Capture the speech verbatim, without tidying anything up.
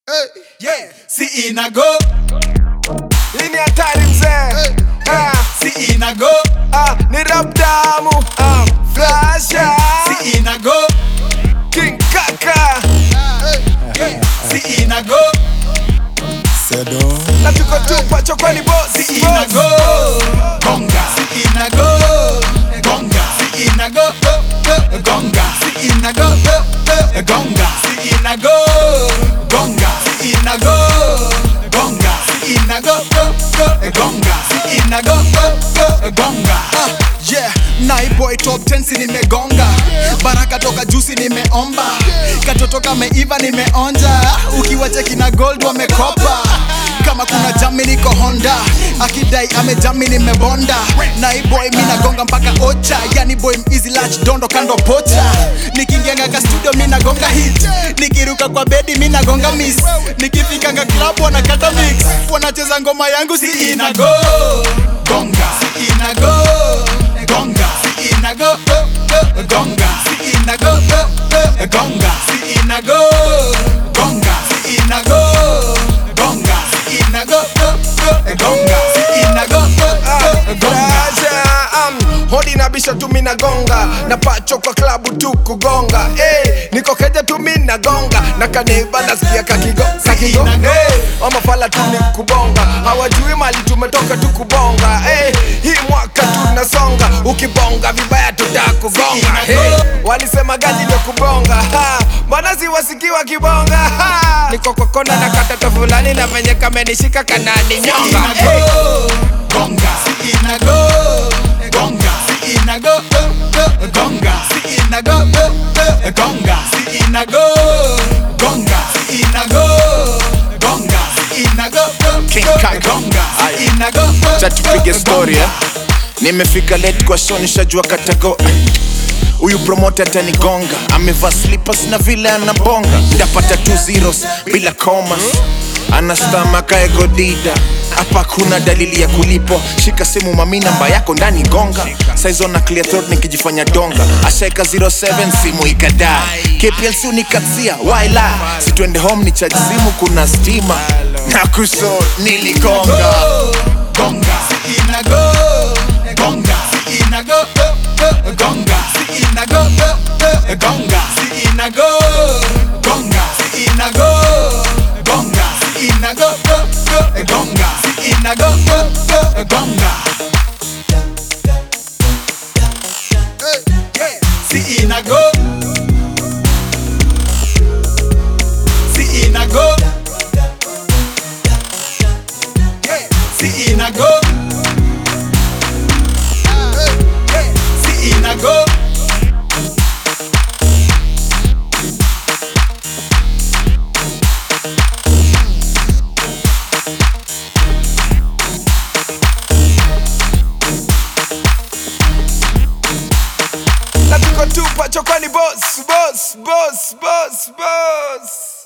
Hey. Yeah, si inago. Hii ni hatari mzee. Hey. Ah. Si inago. Ah, ni rap damu. Ah, Flasha. Si inago. King Kaka. Hey. Si inago. Sedo. Na tuko tupa chokoni boss. Si inago. Gonga. Si inago. Gonga. Si inago. Gonga. Si inago. Gonga. Si inago. Gonga. Si inago. Gonga. Si inago. Gonga. Si inago. Gonga. Ah, yeah, Naiboy top ten si nimegonga. Baraka toka juicy nimeomba. Katoto kameiva nimeonja. Ukiwa cheki na gold wamekopa. Kama kuna jami niko Honda. Akidai amejami nimebonda. Naiboy mina gonga mpaka ocha. Yani boy easy latch dondo kando pocha. Nikiingia ka studio mina gonga hit. Nikiruka kwa bedi mina gonga miss. Nikifika ka club wanakata mix. Wanacheza ngoma yangu si inago. Gonga. Si inago. Gonga. Si inago. Gonga. Si inago. Gonga. Si inago. Gonga. Si inago. Gonga. Si inago. Gonga. Si inago. Gonga. Flasha. Um, hodi na bisha tu mina gonga. Na pacho kwa klabu tu kugonga. Hey, niko keja tu mina gonga. Na kaneba nasikia kakigo kakigo. Hey, wamafala tu ni kubonga. Hawajui mali tumetoka tu kubonga. Hey, hii mwaka tunasonga. Ukibonga vibaya tutakugonga. Hey, walisema gaji ndio kubonga. Ha, mbona siwasikiwa kibonga? Ha, niko kwa kona na kata fulani na venye kamenishika kanani nyonga. Hey. Gonga. Si inago. Gonga. Si inago. Gonga. Si inago. Gonga. Si inago. Gonga. Si inago. Gonga. Si inago. King Kaka. Gonga. Si inago. Cha tupige story eh. Nimefika late kwa show nishajua katago. Huyu promoter atanigonga. Amevaa slippers na vile anabonga. Ndapata two zeros bila commas. Anastama kae godida. Hapa kuna dalili ya kulipo. Shika simu mami namba yako ndani gonga. Saizo na clear throat nikijifanya donga. Ashaika zero seven simu ikadai. K P L C unikatia waila. Si tuende home ni charge simu kuna stima. Na kuso niligonga. Gonga. Si inago. Gonga. Si inago. Gonga. Si inago. Gonga. Si inago. Gonga. Si inago. Gonga. Si inago. Gonga. Si inago. Gonga. Si inago. Si inago. Si inago. Si inago. Na tuko tupa chokoni boss, boss, boss, boss, boss.